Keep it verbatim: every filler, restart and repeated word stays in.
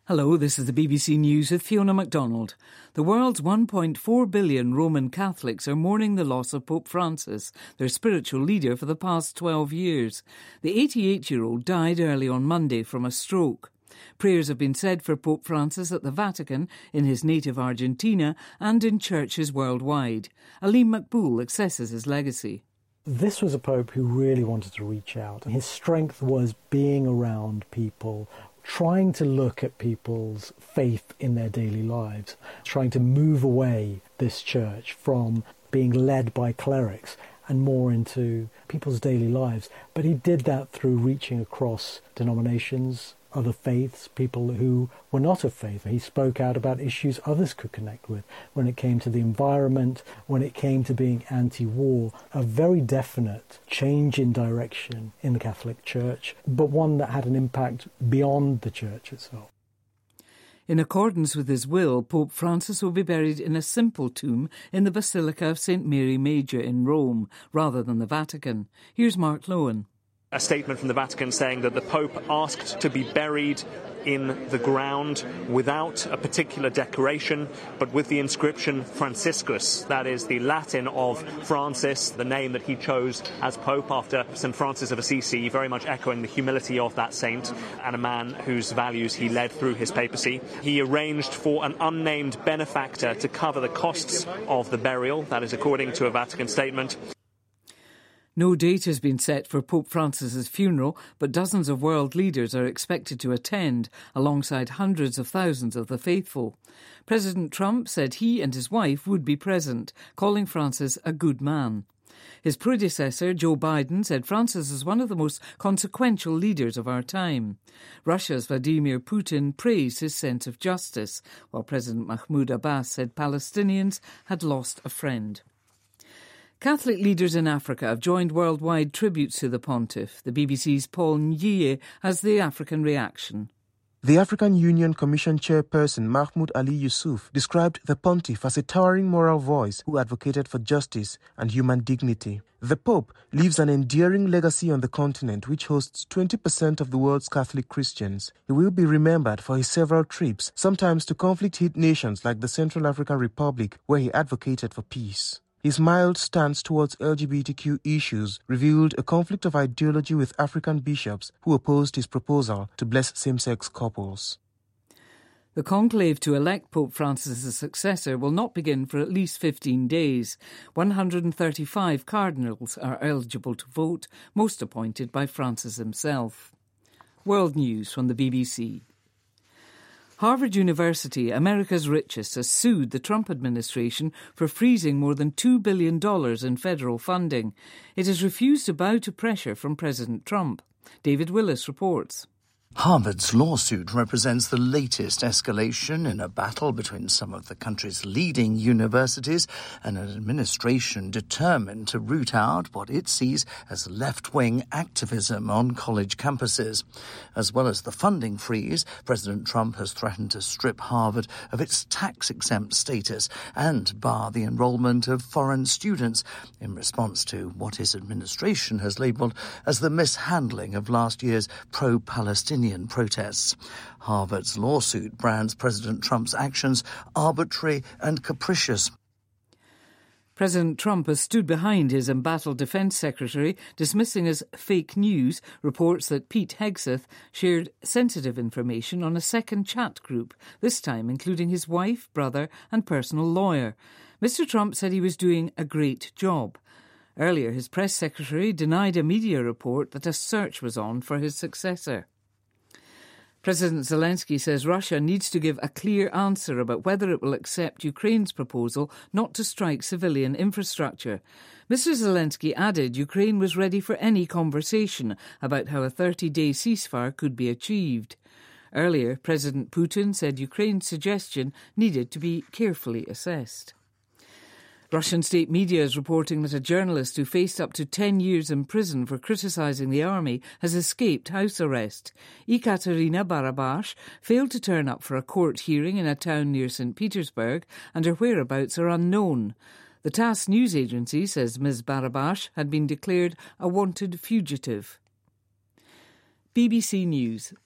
Hello, this is the B B C News with Fiona MacDonald. The world's one point four billion Roman Catholics are mourning the loss of Pope Francis, their spiritual leader for the past twelve years. The eighty-eight-year-old died early on Monday from a stroke. Prayers have been said for Pope Francis at the Vatican, in his native Argentina, and in churches worldwide. Aleem Makboul accesses his legacy. This was a pope who really wanted to reach out. His strength was being around people, trying to look at people's faith in their daily lives, trying to move away this church from being led by clerics and more into people's daily lives. But he did that through reaching across denominations, other faiths, people who were not of faith. He spoke out about issues others could connect with when it came to the environment, when it came to being anti-war, a very definite change in direction in the Catholic Church, but one that had an impact beyond the Church itself. In accordance with his will, Pope Francis will be buried in a simple tomb in the Basilica of Saint Mary Major in Rome, rather than the Vatican. Here's Mark Lowen. A statement from the Vatican saying that the Pope asked to be buried in the ground without a particular decoration, but with the inscription Franciscus. That is the Latin of Francis, the name that he chose as Pope after Saint Francis of Assisi, very much echoing the humility of that saint and a man whose values he led through his papacy. He arranged for an unnamed benefactor to cover the costs of the burial. That is according to a Vatican statement. No date has been set for Pope Francis's funeral, but dozens of world leaders are expected to attend, alongside hundreds of thousands of the faithful. President Trump said he and his wife would be present, calling Francis a good man. His predecessor, Joe Biden, said Francis is one of the most consequential leaders of our time. Russia's Vladimir Putin praised his sense of justice, while President Mahmoud Abbas said Palestinians had lost a friend. Catholic leaders in Africa have joined worldwide tributes to the pontiff. The B B C's Paul Nyiye has the African reaction. The African Union Commission chairperson Mahmoud Ali Yusuf described the pontiff as a towering moral voice who advocated for justice and human dignity. The Pope leaves an enduring legacy on the continent which hosts twenty percent of the world's Catholic Christians. He will be remembered for his several trips, sometimes to conflict-hit nations like the Central African Republic, where he advocated for peace. His mild stance towards L G B T Q issues revealed a conflict of ideology with African bishops who opposed his proposal to bless same-sex couples. The conclave to elect Pope Francis' successor will not begin for at least fifteen days. one hundred thirty-five cardinals are eligible to vote, most appointed by Francis himself. World News from the B B C. Harvard University, America's richest, has sued the Trump administration for freezing more than two billion dollars in federal funding. It has refused to bow to pressure from President Trump. David Willis reports. Harvard's lawsuit represents the latest escalation in a battle between some of the country's leading universities and an administration determined to root out what it sees as left-wing activism on college campuses. As well as the funding freeze, President Trump has threatened to strip Harvard of its tax-exempt status and bar the enrollment of foreign students in response to what his administration has labelled as the mishandling of last year's pro-Palestinian protests. Harvard's lawsuit brands President Trump's actions arbitrary and capricious. President Trump has stood behind his embattled Defence Secretary, dismissing as fake news reports that Pete Hegseth shared sensitive information on a second chat group, this time including his wife, brother and personal lawyer. Mister Trump said he was doing a great job. Earlier, his press secretary denied a media report that a search was on for his successor. President Zelensky says Russia needs to give a clear answer about whether it will accept Ukraine's proposal not to strike civilian infrastructure. Mister Zelensky added Ukraine was ready for any conversation about how a thirty-day ceasefire could be achieved. Earlier, President Putin said Ukraine's suggestion needed to be carefully assessed. Russian state media is reporting that a journalist who faced up to ten years in prison for criticising the army has escaped house arrest. Ekaterina Barabash failed to turn up for a court hearing in a town near Saint Petersburg, and her whereabouts are unknown. The TASS news agency says Miz Barabash had been declared a wanted fugitive. B B C News.